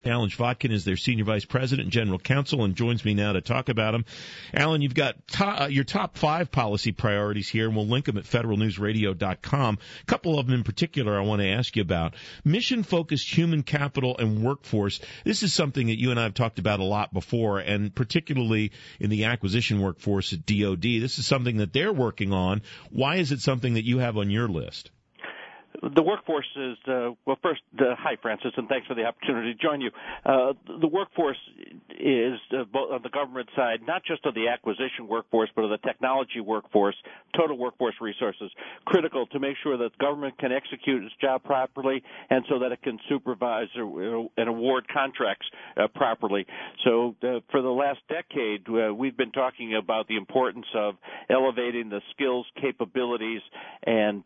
Alan Shvotkin is their Senior Vice President and General Counsel and joins me now to talk about them. Alan, you've got your top 5 policy priorities here, and we'll link them at federalnewsradio.com. A couple of them in particular I want to ask you about. Mission-focused human capital and workforce. This is something that you and I have talked about a lot before, and particularly in the acquisition workforce at DOD. This is something that they're working on. Why is it something that you have on your list? The workforce is, first, hi, Francis, and thanks for the opportunity to join you. The workforce is, both on the government side, not just of the acquisition workforce, but of the technology workforce, total workforce resources, critical to make sure that government can execute its job properly and so that it can supervise and award contracts properly. So for the last decade, we've been talking about the importance of elevating the skills, capabilities, and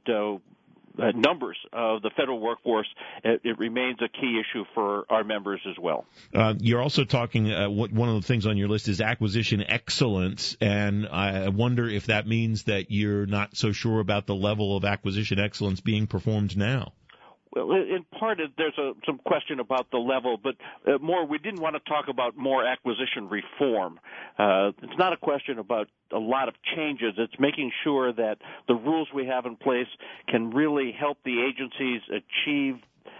numbers of the federal workforce. It remains a key issue for our members as well. You're also talking, one of the things on your list is acquisition excellence, and I wonder if that means that you're not so sure about the level of acquisition excellence being performed now. Well, in part, there's some question about the level, but more, we didn't want to talk about more acquisition reform. It's not a question about a lot of changes. It's making sure that the rules we have in place can really help the agencies achieve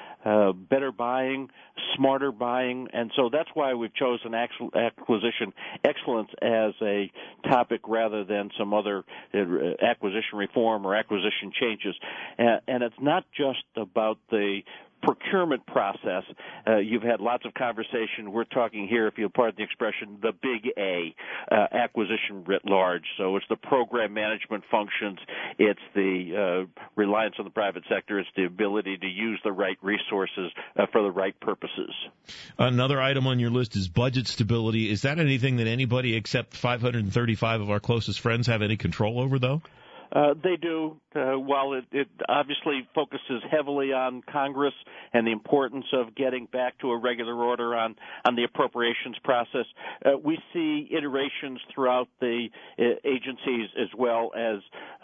better buying, smarter buying, and so that's why we've chosen acquisition excellence as a topic rather than some other acquisition reform or acquisition changes. And it's not just about the procurement process. You've had lots of conversation. We're talking here, if you'll pardon the expression, the big A, acquisition writ large. So it's the program management functions. It's the reliance on the private sector. It's the ability to use the right resources for the right purposes. Another item on your list is budget stability. Is that anything that anybody except 535 of our closest friends have any control over, though? They do. While it obviously focuses heavily on Congress and the importance of getting back to a regular order on the appropriations process, we see iterations throughout the agencies as well as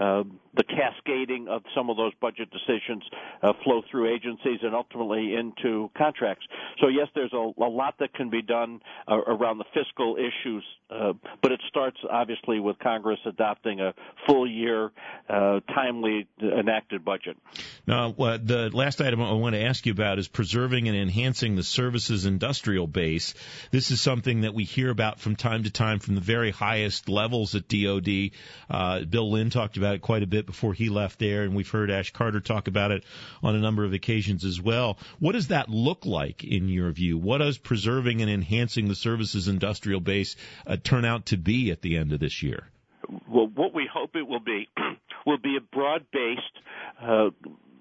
the cascading of some of those budget decisions flow through agencies and ultimately into contracts. So, yes, there's a lot that can be done around the fiscal issues, but it starts obviously with Congress adopting a full year timely enacted budget. Now, the last item I want to ask you about is preserving and enhancing the services industrial base. This is something that we hear about from time to time from the very highest levels at DOD. Bill Lynn talked about it quite a bit before he left there, and we've heard Ash Carter talk about it on a number of occasions as well. What does that look like in your view? What does preserving and enhancing the services industrial base turn out to be at the end of this year? Well, what we hope it will be a broad-based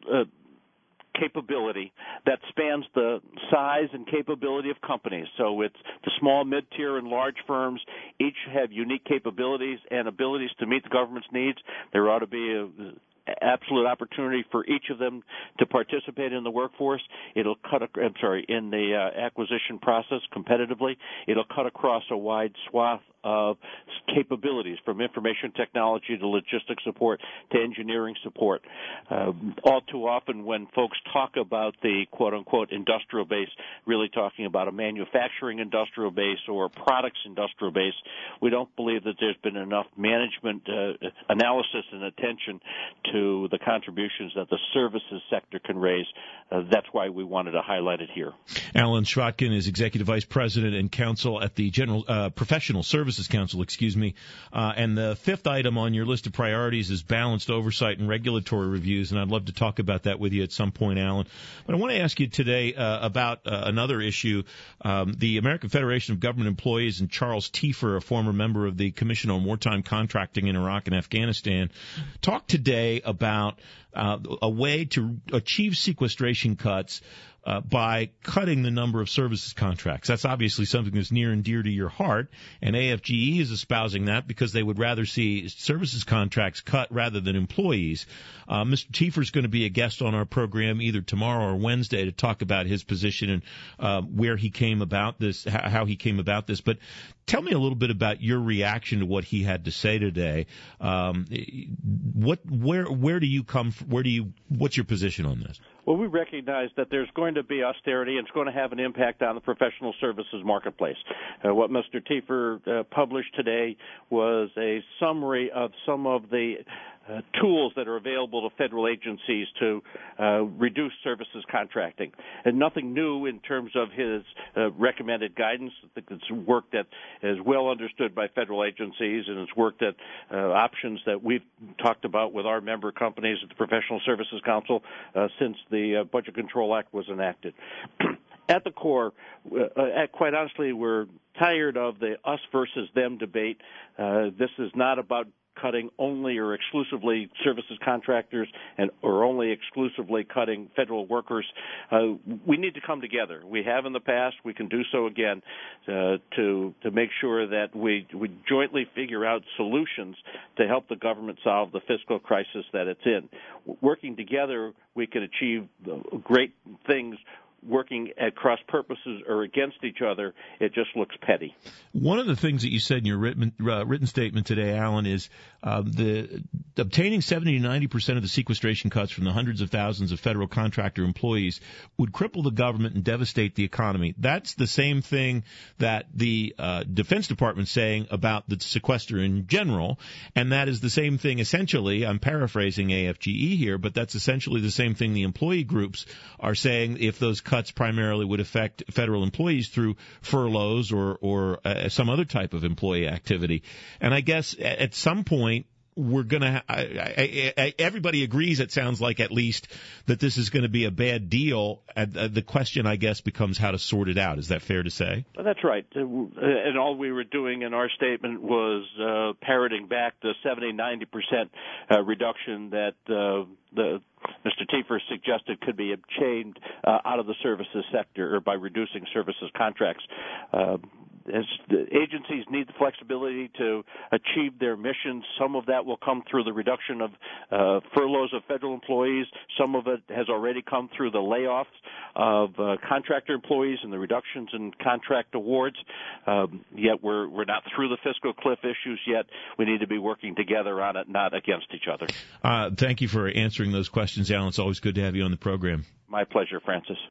capability that spans the size and capability of companies. So it's the small, mid-tier, and large firms each have unique capabilities and abilities to meet the government's needs. There ought to be an absolute opportunity for each of them to participate in the workforce. It'll in the acquisition process competitively. It'll cut across a wide swath of capabilities, from information technology to logistics support to engineering support. All too often when folks talk about the quote-unquote industrial base, really talking about a manufacturing industrial base or a products industrial base, we don't believe that there's been enough management analysis and attention to the contributions that the services sector can raise. That's why we wanted to highlight it here. Alan Shvotkin is Executive Vice President and Counsel at the Professional Services Council, and the fifth item on your list of priorities is balanced oversight and regulatory reviews, and I'd love to talk about that with you at some point, Alan. But I want to ask you today about another issue. The American Federation of Government Employees and Charles Tiefer, a former member of the Commission on Wartime Contracting in Iraq and Afghanistan, talked today about a way to achieve sequestration cuts by cutting the number of services contracts. That's obviously something that's near and dear to your heart, and AFGE is espousing that because they would rather see services contracts cut rather than employees. Mr. Tiefer is going to be a guest on our program either tomorrow or Wednesday to talk about his position and where he came about this, how he came about this. But tell me a little bit about your reaction to what he had to say today. Where do you come from? What's your position on this? Well, we recognize that there's going to be austerity, and it's going to have an impact on the professional services marketplace. What Mr. Tiefer published today was a summary of some of the tools that are available to federal agencies to reduce services contracting. And nothing new in terms of his recommended guidance. I think it's work that is well understood by federal agencies, and it's work that options that we've talked about with our member companies at the Professional Services Council since the Budget Control Act was enacted. At the core, quite honestly, we're tired of the us versus them debate. This is not about cutting only or exclusively services contractors or only exclusively cutting federal workers. We need to come together. We have in the past. We can do so again to make sure that we jointly figure out solutions to help the government solve the fiscal crisis that it's in. Working together, we can achieve great things. Working at cross purposes or against each other, it just looks petty. One of the things that you said in your written statement today, Alan, is obtaining 70 to 90% of the sequestration cuts from the hundreds of thousands of federal contractor employees would cripple the government and devastate the economy. That's the same thing that the Defense Department's saying about the sequester in general, and that is the same thing essentially. I'm paraphrasing AFGE here, but that's essentially the same thing the employee groups are saying if those cuts primarily would affect federal employees through furloughs or some other type of employee activity. And I guess at some point we're going to everybody agrees, it sounds like at least, that this is going to be a bad deal. The question, I guess, becomes how to sort it out. Is that fair to say? Well, that's right. And all we were doing in our statement was parroting back the 70-90% reduction that Mr. Tiefer suggested could be obtained out of the services sector or by reducing services contracts. As the agencies need the flexibility to achieve their missions, some of that will come through the reduction of furloughs of federal employees. Some of it has already come through the layoffs of contractor employees and the reductions in contract awards. Yet we're not through the fiscal cliff issues yet. We need to be working together on it, not against each other. Thank you for answering those questions, Alan. It's always good to have you on the program. My pleasure, Francis.